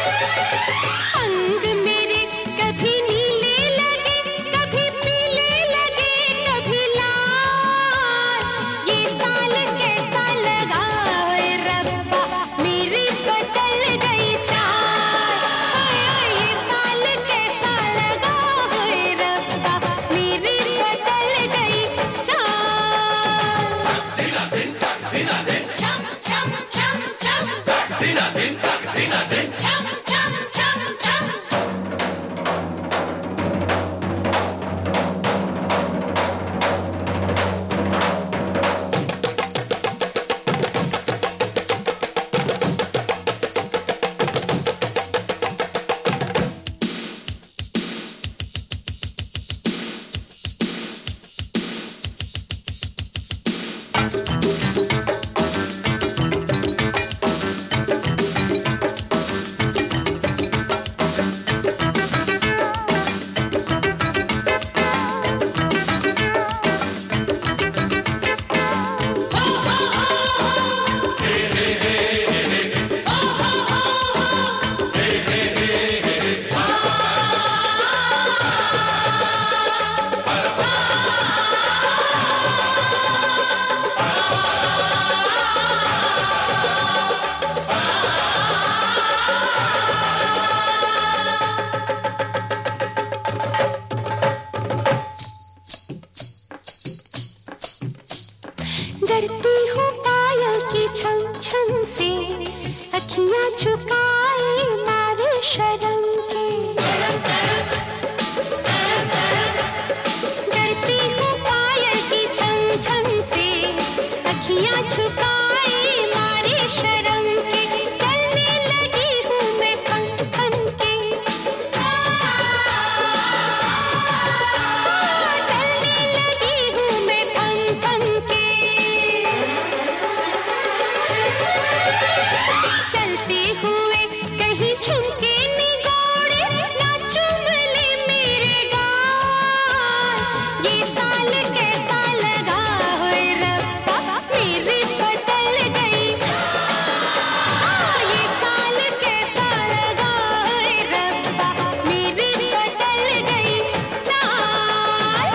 अंग मेरे कभी नीले लगे, कभी पीले लगे, कभी लाल। ये साल कैसा लगा ओए रब्बा, मेरी बदल गई चाल। ये साल कैसा लगा ओए रब्बा, मेरी बदल गई चाल। दिना दिन तक दिना दिन चम चम चम चम, दिना दिन तक दिना दिन चम चम चम चम। डरती हूँ पायल की छम छम से, अखियाँ झुकाए मारे शर्म के। डरती हूँ पायल की छम छम से, अखियाँ झुकाए मारे शर्म के। चलने लगी हूँ मैं थम थम के, चलने लगी हूँ मैं थम थम के। चलते हुए कहीं झुमके निगोड़े, ना चुम ले मेरे गाल। ये साल कैसा लगा ओए रब्बा, मेरी बदल गई। ये साल कैसा लगा ओए रब्बा, मेरी बदल गई चाल।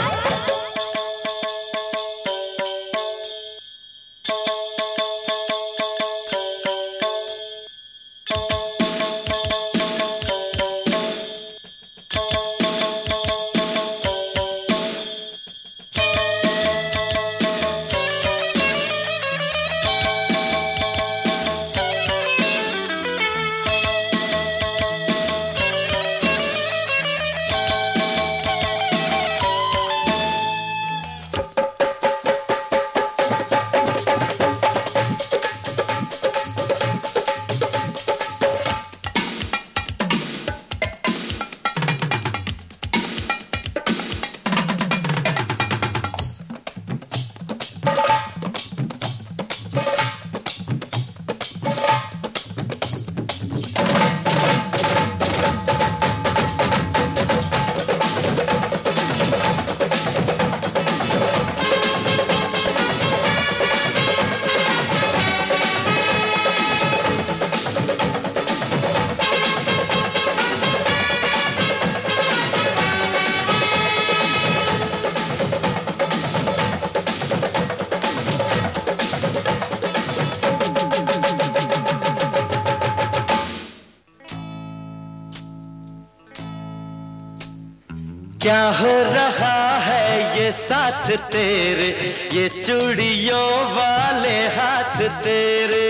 क्या हो रहा है ये साथ तेरे, ये चूड़ियों वाले हाथ तेरे।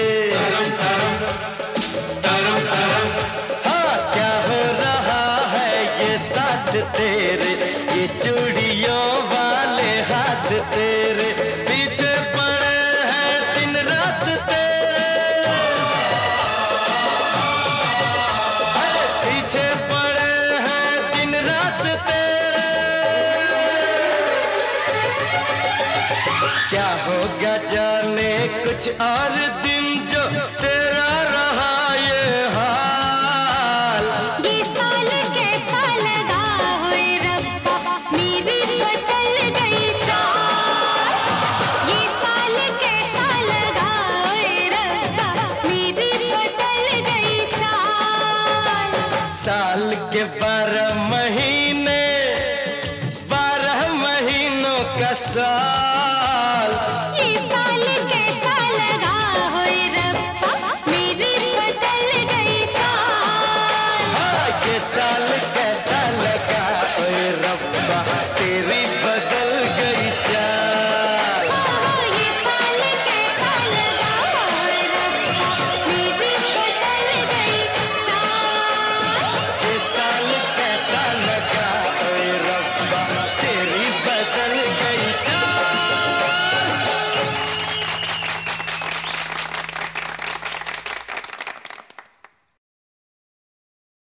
हाँ, क्या हो रहा है ये साथ तेरे, ये चूड़ियों वाले हाथ तेरे। पीछे पड़े हैं दिन रात तेरे, अरे पीछे पड़े हैं दिन रात तेरे। क्या होगा जाने कुछ और दिन जो तेरा रहा ये हाल। ये साल कैसा लगा ओए रब्बा, मेरी बदल गई चाल। ये साल कैसा लगा ओए रब्बा, मेरी बदल गई चाल। के 12